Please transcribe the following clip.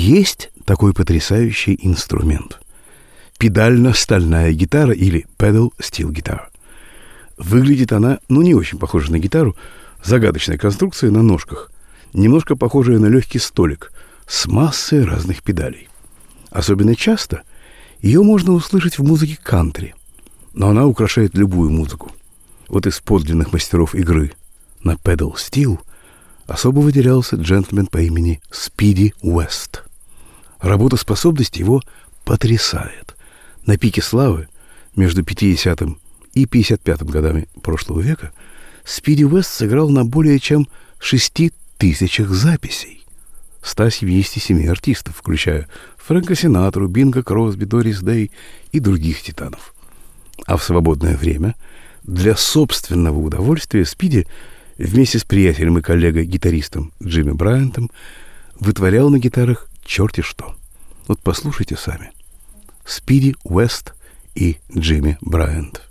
Есть такой потрясающий инструмент – педально-стальная гитара или pedal steel guitar. Выглядит она, не очень похожа на гитару, загадочная конструкция на ножках, немножко похожая на легкий столик с массой разных педалей. Особенно часто ее можно услышать в музыке кантри, но она украшает любую музыку. Вот из подлинных мастеров игры на pedal steel особо выделялся джентльмен по имени Спиди Уэст. Работоспособность его потрясает. На пике славы между 50-м и 55-м годами прошлого века Спиди Уэст сыграл на более чем 6000 записей 177 артистов, включая Фрэнка Синатру, Бинго Кросби, Дорис Дэй и других титанов. А в свободное время для собственного удовольствия Спиди вместе с приятелем и коллегой-гитаристом Джимми Брайантом вытворял на гитарах черти что. Вот послушайте сами. Спиди Уэст и Джимми Брайант.